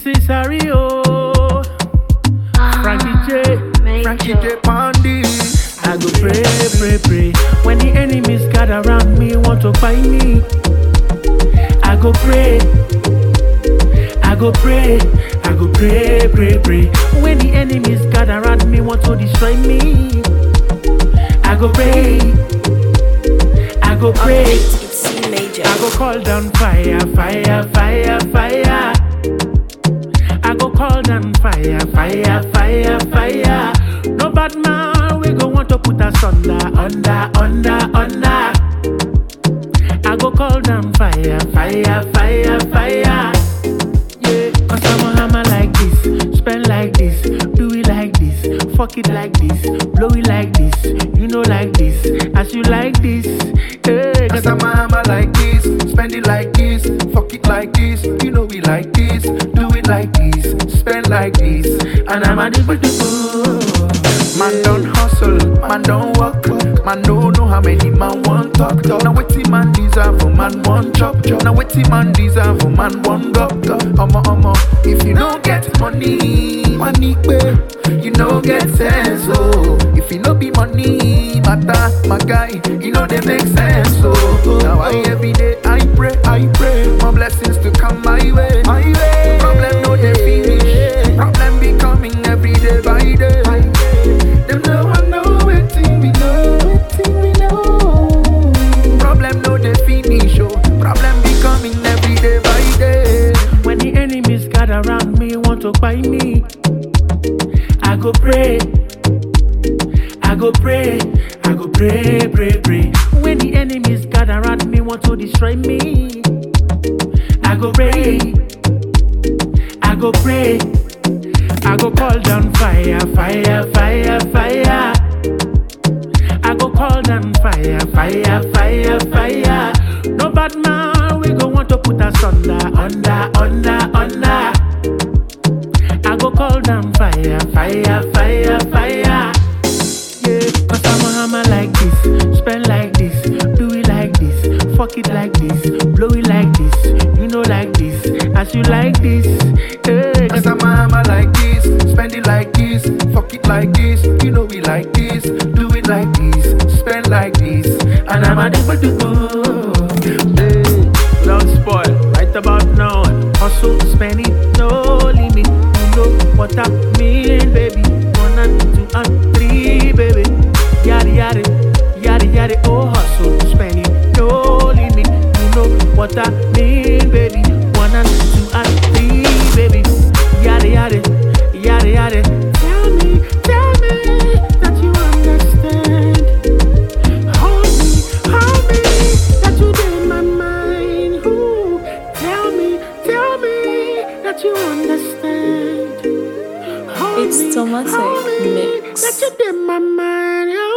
This is Ario, Frankie J. Pondy. I go pray. When the enemies gather around me, want to find me. I go pray. When the enemies gather around me, want to destroy me. I go pray. It's C major. I go call down fire. I go call down fire. No bad man, we go want to put us under. I go call down fire. Yeah, cause I'm a hammer like this, spend like this, do it like this, fuck it like this, blow it like this, you know like this, as you like this. Hey, cause I'm a hammer like this, spend it like this, fuck it like this, you know we like this, do it like this, spend like this, and I'm a man don't hustle, man don't work, man don't know how many man want talk. Now waiting man deserve a man want chop. Now waiting man deserve a man want up. If you don't get money, you know get sense. Oh, if you no be money, matter, my guy, you know they make sense. Oh, now every day I pray, more blessings to come my way. Problem no they finish, problem be coming every day by day. Them know I know waiting we know. Problem no they finish, oh, problem be coming every day by day. When the enemies gather around me, want to buy me, I go pray. When the enemies gather around me, want to destroy me, I go pray. I go call down fire. I go call down fire. No bad man, we go want to put us under. I go call down fire. Yeah, cause I'm a hammer like this, spend like this, do it like this, fuck it like this, blow it like this, you know like this, as you like this. Hey, cause I'm a hammer like this, spend it like this, fuck it like this, you know we like this, do it like this, spend like this, and I'm unable to go. Hey, don't spoil, right about now, hustle, spend it, no limit, you know what I mean, baby. 1 and 2 and 3, baby. Yada, oh hustle, spend it, no limit, you know what I mean, baby. 1 and 2 and 3, baby. Yada. Tell me that you understand. Hold me, that you in my mind. Ooh, tell me that you understand. It's Tomatic Mix. That you in my mind.